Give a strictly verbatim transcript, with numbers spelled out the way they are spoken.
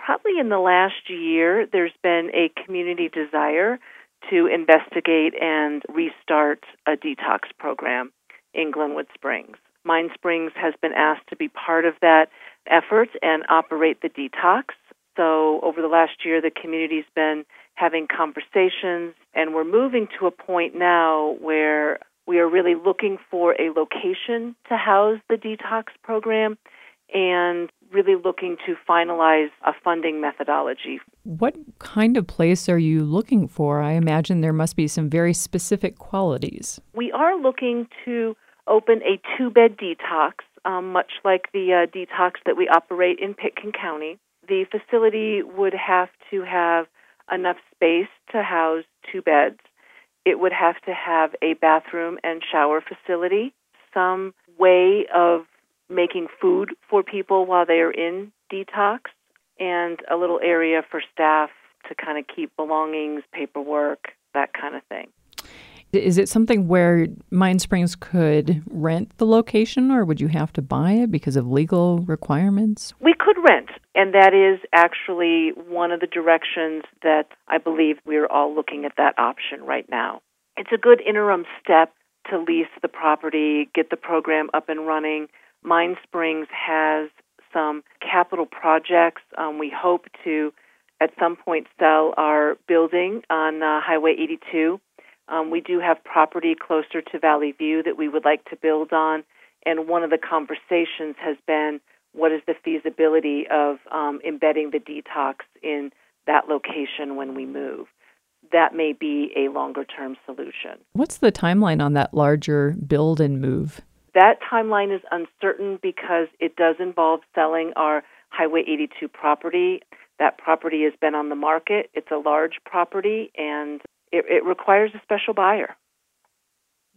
Probably in the last year, there's been a community desire to investigate and restart a detox program in Glenwood Springs. Mind Springs has been asked to be part of that effort and operate the detox. So over the last year, the community's been having conversations, and we're moving to a point now where we are really looking for a location to house the detox program and really looking to finalize a funding methodology. What kind of place are you looking for? I imagine there must be some very specific qualities. We are looking to open a two-bed detox, um, much like the uh, detox that we operate in Pitkin County. The facility would have to have enough space to house two beds. It would have to have a bathroom and shower facility, some way of making food for people while they are in detox, and a little area for staff to kind of keep belongings, paperwork, that kind of thing. Is it something where Mind Springs could rent the location, or would you have to buy it because of legal requirements? We could rent, and that is actually one of the directions that I believe we're all looking at that option right now. It's a good interim step to lease the property, get the program up and running. Mind Springs has some capital projects. Um, we hope to, at some point, sell our building on uh, Highway eighty-two. Um, we do have property closer to Valley View that we would like to build on, and one of the conversations has been, what is the feasibility of um, embedding the detox in that location when we move? That may be a longer-term solution. What's the timeline on that larger build and move? That timeline is uncertain because it does involve selling our Highway eighty-two property. That property has been on the market. It's a large property, and it, it requires a special buyer.